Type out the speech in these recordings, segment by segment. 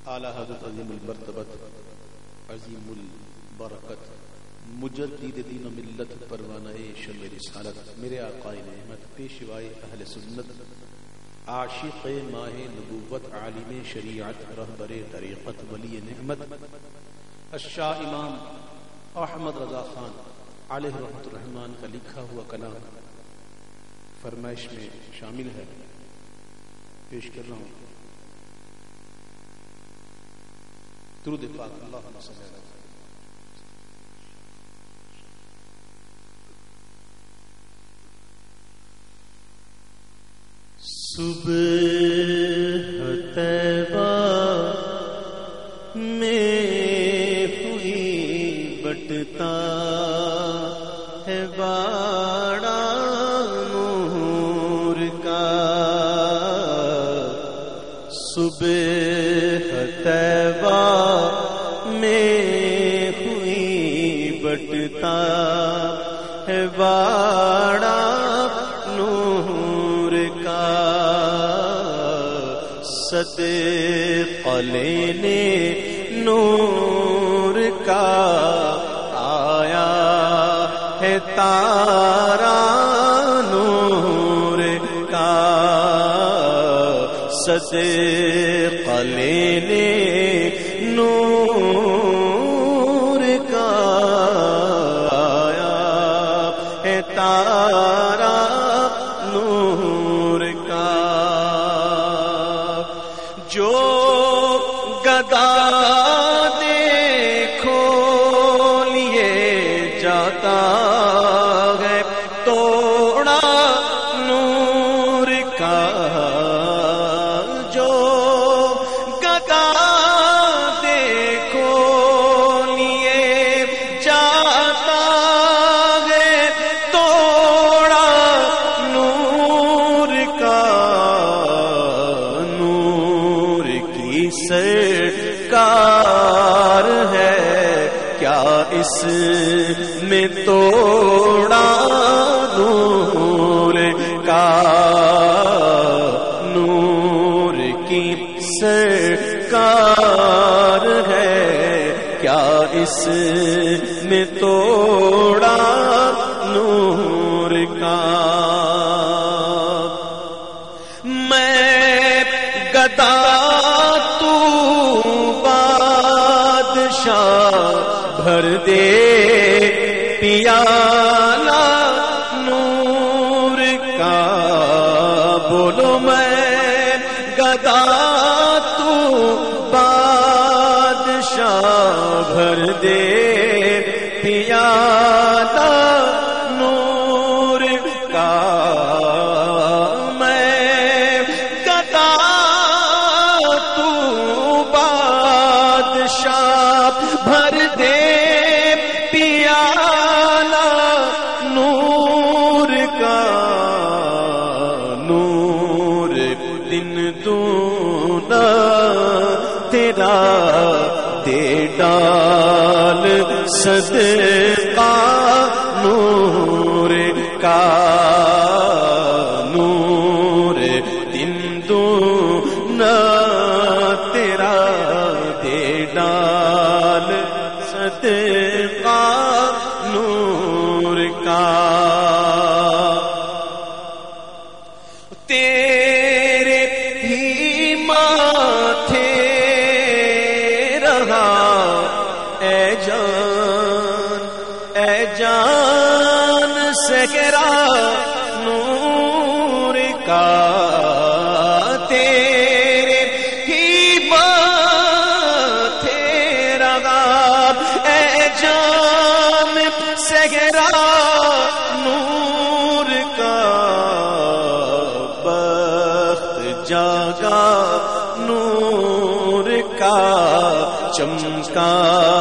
اعلی حضرت عظیم المرتبت عظیم البرکت مجدد دین و ملت پروانہ شمع رسالت میرے آقائے نعمت پیشوائے اہل سنت عاشق ماہ نبوت عالم شریعت رہبر طریقت ولی نعمت الشاہ امام احمد رضا خان علیہ رحمۃ الرحمن کا لکھا ہوا کلام فرمائش میں شامل ہے، پیش کر رہا ہوں۔ درود پاک اللہم صلی اللہ علیہ وسلم۔ صبح طیبہ میں ہوئی بٹتا ہے باڑا نور کا، صبح طیبہ میں ہوئی بٹتا ہے باڑا نور کا، صدقہ لینے نور کا آیا ہے تارا نور کا، صدقہ لینے نور کا آیا ہے تارا نور کا، جو گدا دیکھو لیے جاتا ہے توڑا نور کا، جو گدا دیکھو لیے جاتا ہے توڑا نور کا، نور کی سرکار ہے کیا اس میں توڑا نور کا، نور کی سرکار ہے کیا اس میں توڑا نور کا، میں گدا تو بادشاہ بھر دے پیالہ نور کا، بولو میں گدا تو بادشاہ بھر دے پیالہ نور کا، میں گدا تو بادشاہ بھر دے پیالہ نور کا، نور دن دونا تیرا دے ڈال صدقہ نور کا، نور دن دونا تیرا دے ڈال صدقہ نور کا، تیرے ہی ماتھے رہا اے جان سہرا نور کا، تیرے ہی ماتھے رہا اے جان سہرا نور کا، بخت جاگا نور کا، چمکا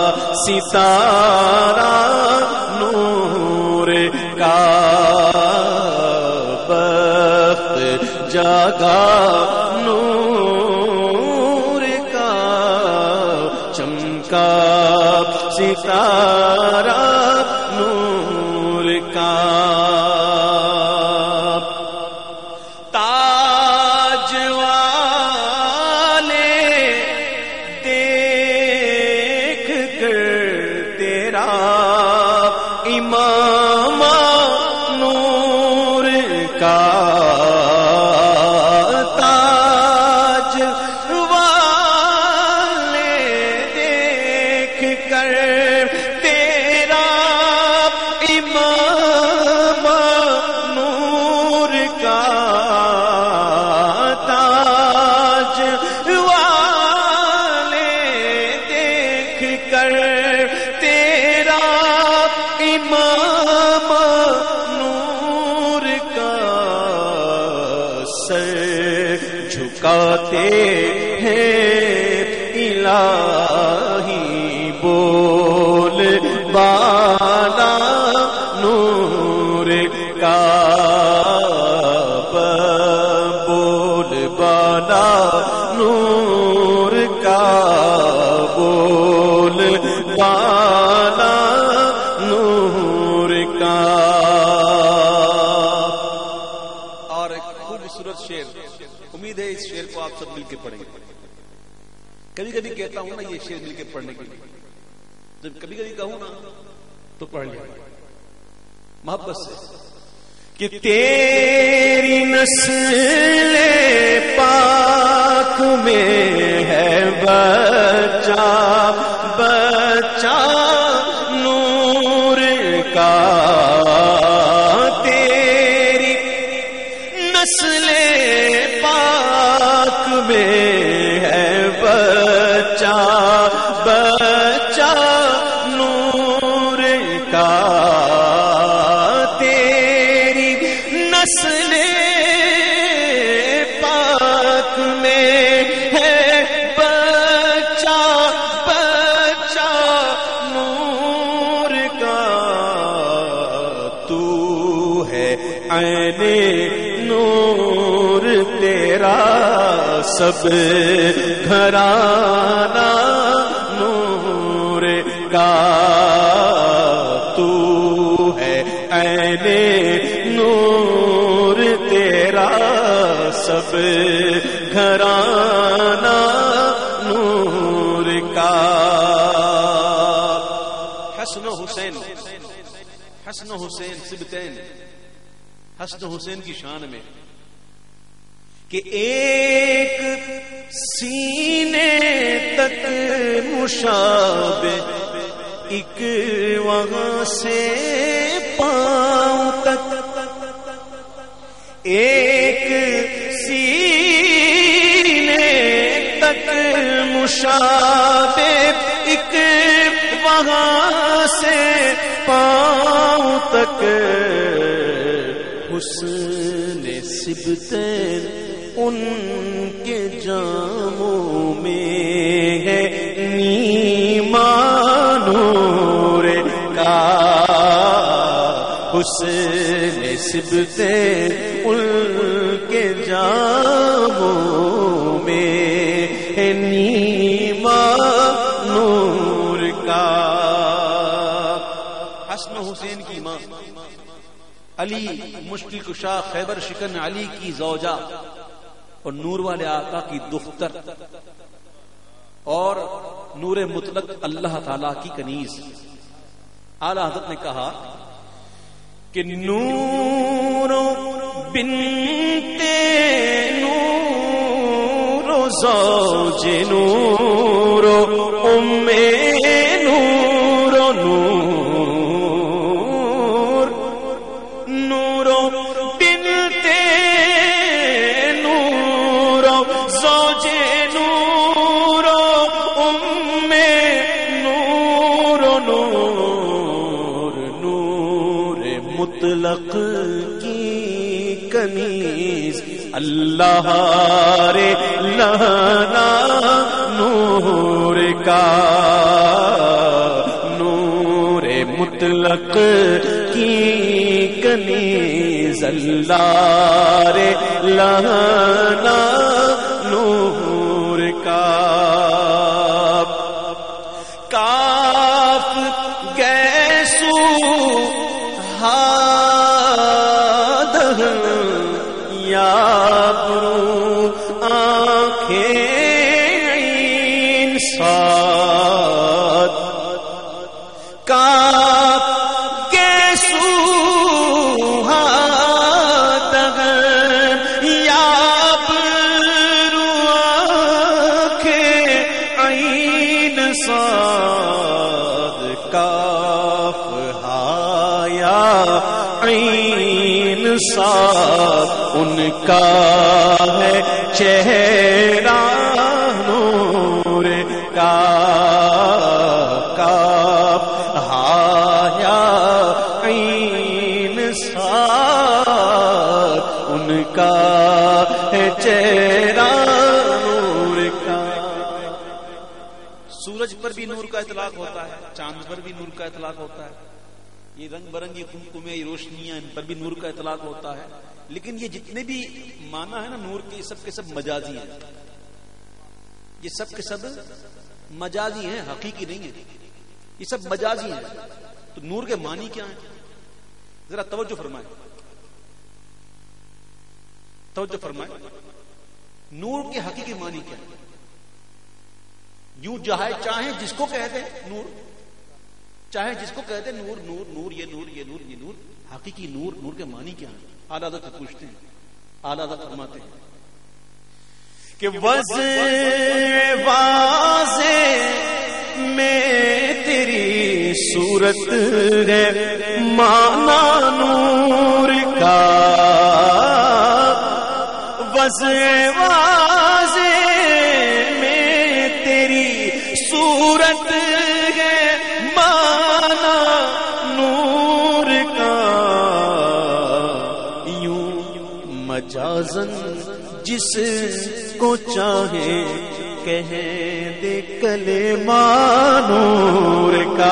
ستارہ نور کا، بخت جاگا نور کا، چمکا ستارہ نور کا، تاج والے سر جھکاتے ہیں الہی بول بالا نور کا بول بالا نور کا بول بالا نور کا. اور ایک خوبصورت شعر، امید ہے اس شعر کو آپ سب مل کے پڑھیں گے. کبھی کبھی کہتا ہوں نا یہ شعر مل کے پڑھنے کے لیے، جب کبھی کبھی کہوں نا تو پڑھ لیا محبت سے. کہ تیری نسل پاک میں ہے بچہ بچہ نور کا. تیری نسل پاک میں ہے بچہ بچہ نور کا. تیری نسل پاک میں ہے بچہ بچہ نور کا. تو ہے عین نور تیرا سب گھرانہ نور کا. تو ہے عین نور تیرا سب گھرانہ نور کا. حسن و حسین، حسن و حسین سبتین، حسن و حسین کی شان میں کہ ایک سینے تک مشابہ، ایک وہاں سے پاؤں تک. ایک سینے تک مشابہ، ایک وہاں سے پاؤں تک. حسن سبتین ان کے جاموں میں ہے نیما نور کا. حسن سبتین ان کے جاموں میں ہے نیما نور کا. حسن و حسین کی ماں علی مشکل کشا خیبر شکن علی کی زوجہ اور نور والے آقا کی دختر اور نور مطلق اللہ تعالی کی کنیز. اعلی حضرت نے کہا کہ نور بنت نور زوج نور ام نور نور نور بنت نور زوج نور ام نور نور نور مطلق کی کنیز اللہ رے لہنا نور کا. نور مطلق کی کنیز اللہ رے لہنا نور کا. کاف گیسو ہادہ یا برو آنکھیں عین صاد. کاف گیسو ہادہ یا برو آنکھیں عین صاد. کاف ہایا عین صاد ان کا ہے چہرہ نور کا. کاف ہایا عین صاد ان کا ہے چہرہ نور کا. سورج پر بھی نور کا اطلاق ہوتا ہے, چاند پر بھی نور کا اطلاق ہوتا ہے, یہ رنگ برنگی قمقمے روشنیاں ان پر بھی نور کا اطلاق ہوتا ہے. لیکن یہ جتنے بھی معنی ہے نا نور کے, سب کے سب مجازی ہیں. یہ سب کے سب مجازی ہیں, حقیقی نہیں ہیں. یہ سب مجازی ہیں. تو نور کے معنی کیا ہیں؟ ذرا توجہ فرمائیں, توجہ فرمائیں. نور کے حقیقی معنی کیا ہے؟ یوں چاہیں جس کو کہتے نور, چاہے جس کو کہتے نور نور نور, یہ نور یہ نور یہ نور. حقیقی نور, نور کے معنی کیا ہے؟ اعلیٰ حضرت سے پوچھتے ہیں. اعلیٰ حضرت فرماتے ہیں کہ واضح میں تیری صورت ہے مانا نور کا. واضح میں تیری صورت ہے مانا نور کا. یوں مجازن جس کو چاہے کہہ دے کلمہ نور کا.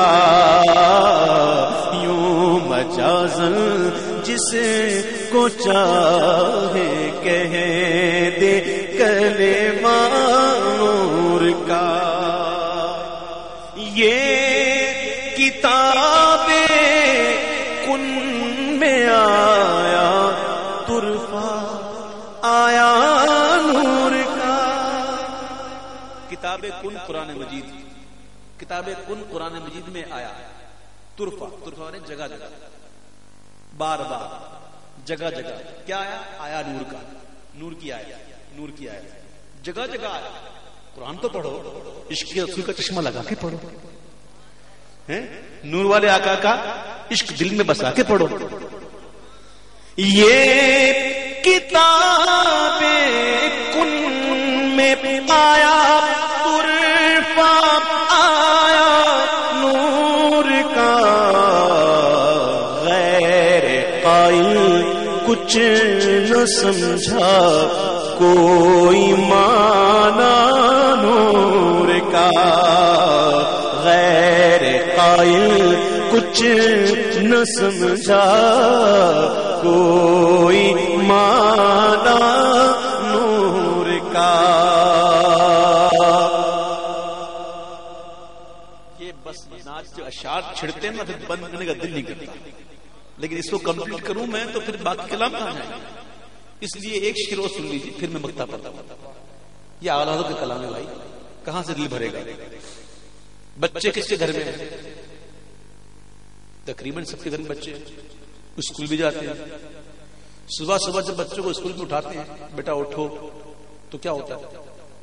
یوں مجازن جس کو چاہے کہہ دے کلمہ نور کا. یہ کتاب کن میں آیا طرفہ آیا نور کا. کتاب کن قرآن مجید, کتاب کن قرآن مجید میں آیا. طرفہ نے جگہ جگہ, بار بار, جگہ جگہ. کیا آیا؟ آیا نور کا. نور کی آیا, نور کی آیا, جگہ جگہ آیا. قرآن تو پڑھو, عشق کے رسول کا چشمہ لگا کے پڑھو, نور والے آقا کا عشق دل میں بسا کے پڑھو. یہ کتاب کن میں آیا طرفہ آیا نور کا. غیر قائل کچھ نہ سمجھا کوئی معنی نور کا. غیر قائل کچھ نہ سمجھا کوئی معنی نور کا. یہ بس ناچ جو اشعار چھڑتے ہیں نا, پھر بند کرنے کا دل نہیں کرتا. لیکن اس کو کمپلیٹ کروں میں تو پھر باقی کلام کہاں جائیں گے. اس لیے ایک شعر اور سن لیجیے, پھر میں مکتا پڑھتا ہوں. یہ اعلیٰ حضرت کا کلام ہے بھائی, کہاں سے دل بھرے گا. بچے کس کے گھر میں ہیں؟ تقریباً سب کے گھر میں بچے اسکول بھی جاتے ہیں. صبح صبح جب بچوں کو اسکول میں اٹھاتے ہیں, بیٹا اٹھو, تو کیا ہوتا ہے؟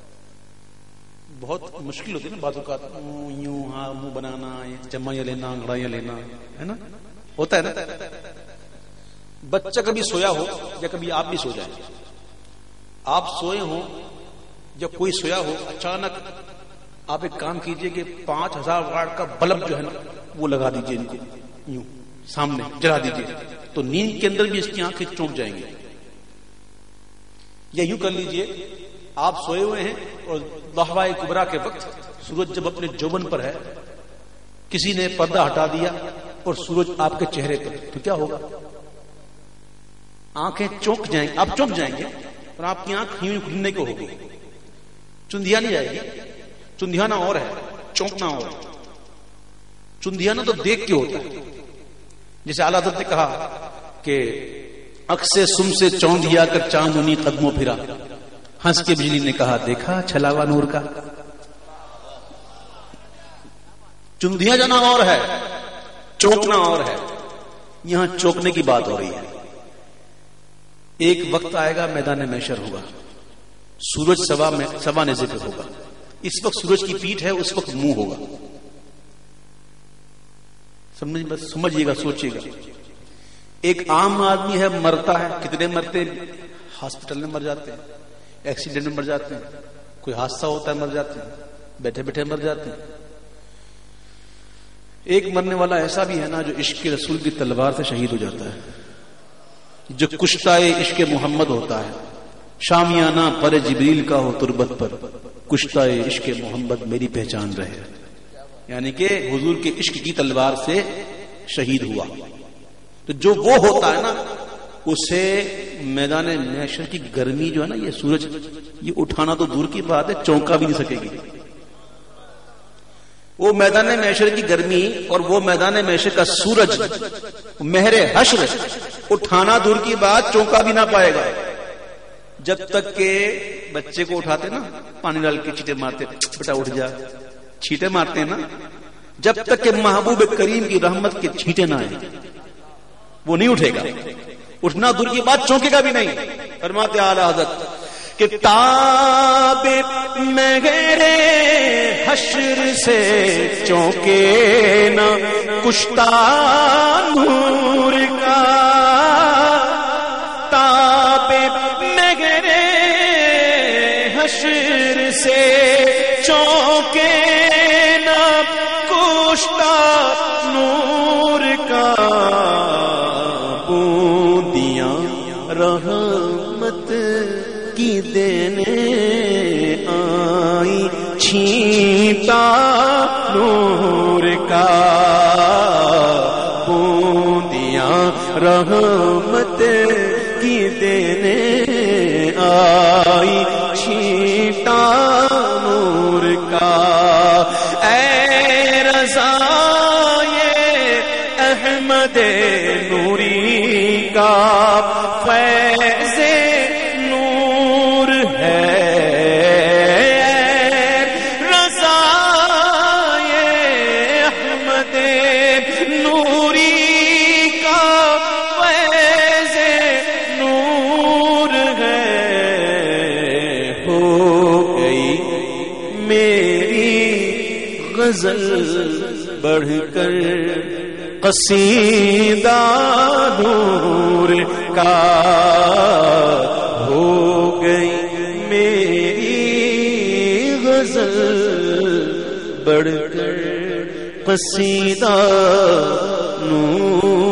بہت مشکل ہوتی ہے نا بعض اوقات, یوں ہاں منہ بنانا, جمائیاں لینا, انگڑائیاں لینا, ہے نا, ہوتا ہے نا. بچہ کبھی سویا ہو یا کبھی آپ بھی سو جائیں, آپ سوئے ہوں یا کوئی سویا ہو, اچانک آپ ایک کام کیجئے کہ 5000 واٹ کا بلب جو ہے نا وہ لگا دیجئے ان کو, یوں سامنے جلا دیجئے, تو نیند کے اندر بھی اس کی آنکھیں چونک جائیں گی. یا یوں کر لیجئے, آپ سوئے ہوئے ہیں اور لحظہ کبریٰ کے وقت سورج جب اپنے جوبن پر ہے, کسی نے پردہ ہٹا دیا اور سورج آپ کے چہرے پر, تو کیا ہوگا؟ آنکھیں چونک جائیں گی, آپ چونک جائیں گے اور آپ کی آنکھ یوں کھلنے کو ہوگی. چندیا نہیں جائے گی. چندیانا اور ہے, چونکنا اور ہے. چندیانا تو دیکھ کے ہوتا ہے. جیسے اعلیٰ حضرت نے کہا کہ اک سے سم سے چوندیا کر چاند انہی قدموں پھرا, ہنس کے بجلی نے کہا دیکھا چھلاوا نور کا. چندیا جانا اور ہے, چونکنا اور ہے. یہاں چونکنے کی بات ہو رہی ہے. ایک وقت آئے گا میدان محشر ہوگا, سورج سوا نے ذکر ہوگا. اس وقت سورج کی پیٹھ ہے, اس وقت منہ ہوگا. سمجھیے گا, سوچیے گا. ایک عام آدمی ہے, مرتا ہے. کتنے مرتے ہیں؟ ہاسپٹل میں مر جاتے ہیں, ایکسیڈنٹ میں مر جاتے ہیں, کوئی حادثہ ہوتا ہے مر جاتے ہیں, بیٹھے بیٹھے مر جاتے ہیں. ایک مرنے والا ایسا بھی ہے نا جو عشق کے رسول کی تلوار سے شہید ہو جاتا ہے, جو کشتہ عشق محمد ہوتا ہے, شامیانہ پر جبریل کا ہو تربت پر، کشتہ عشق محمد میری پہچان رہے. یعنی کہ حضور کے عشق کی تلوار سے شہید ہوا. تو جو وہ ہوتا ہے نا اسے میدان محشر کی گرمی جو ہے نا، یہ سورج یہ اٹھانا تو دور کی بات ہے، چونکا بھی نہیں سکے گی. وہ میدان محشر کی گرمی اور وہ میدان محشر کا سورج مہر حشر اٹھانا دور کی بات، چونکا بھی نہ پائے گا. جب تک کہ بچے کو اٹھاتے نا پانی ڈال کے چیٹے مارتے، بیٹا اٹھ جا، چھینٹے مارتے ہیں نا، جب تک کہ محبوب کریم کی رحمت کے چھینٹے نہ آئے وہ نہیں اٹھے گا. اٹھنا دور کی بات، چونکے گا بھی نہیں. فرماتے اعلی حضرت کہ تاب مہر حشر سے چونکے نہ کشتہ نور کا، تاب مہر حشر سے چونکے نہ کشتہ نور کا، بوندیاں رحمت کی دینے آئی، چھینٹا نور کا، بوندیاں رحمت کی دینے آئی، چھینٹا نور کا. اے رضا یہ احمد نوری کا فیض نور ہے، رضا یہ احمد نوری کا فیض نور ہے. ہو گئی میری غزل بڑھ کر قصیدہ نور کا، ہو گئی میری غزل بڑھ کر قصیدہ نور